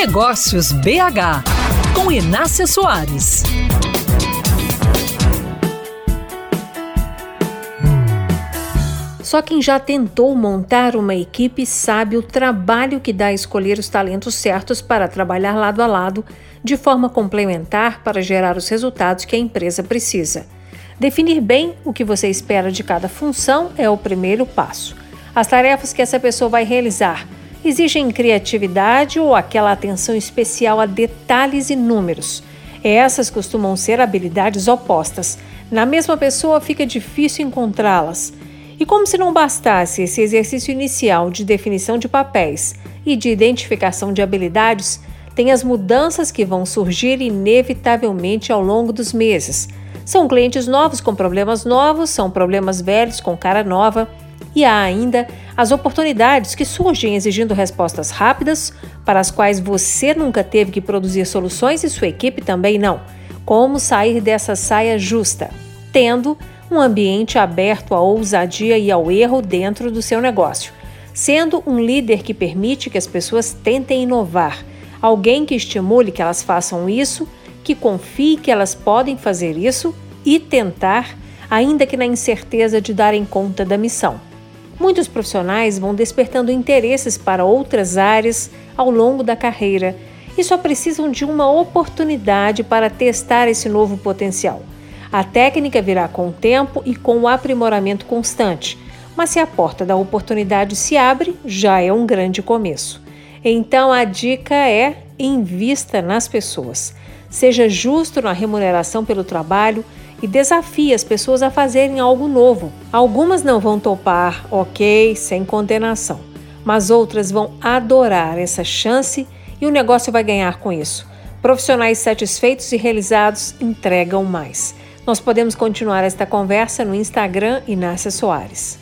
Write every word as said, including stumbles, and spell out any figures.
Negócios B H, com Inácia Soares. Só quem já tentou montar uma equipe sabe o trabalho que dá a escolher os talentos certos para trabalhar lado a lado, de forma complementar para gerar os resultados que a empresa precisa. Definir bem o que você espera de cada função é o primeiro passo. As tarefas que essa pessoa vai realizar exigem criatividade ou aquela atenção especial a detalhes e números. Essas costumam ser habilidades opostas. Na mesma pessoa fica difícil encontrá-las. E como se não bastasse esse exercício inicial de definição de papéis e de identificação de habilidades, tem as mudanças que vão surgir inevitavelmente ao longo dos meses. São clientes novos com problemas novos, são problemas velhos com cara nova, e há ainda as oportunidades que surgem exigindo respostas rápidas, para as quais você nunca teve que produzir soluções e sua equipe também não. Como sair dessa saia justa? Tendo um ambiente aberto à ousadia e ao erro dentro do seu negócio. Sendo um líder que permite que as pessoas tentem inovar. Alguém que estimule que elas façam isso, que confie que elas podem fazer isso e tentar, ainda que na incerteza de darem conta da missão. Muitos profissionais vão despertando interesses para outras áreas ao longo da carreira e só precisam de uma oportunidade para testar esse novo potencial. A técnica virá com o tempo e com o aprimoramento constante, mas se a porta da oportunidade se abre, já é um grande começo. Então a dica é: invista nas pessoas. Seja justo na remuneração pelo trabalho e desafie as pessoas a fazerem algo novo. Algumas não vão topar, ok, sem condenação, mas outras vão adorar essa chance e o negócio vai ganhar com isso. Profissionais satisfeitos e realizados entregam mais. Nós podemos continuar esta conversa no Instagram Inácia Soares.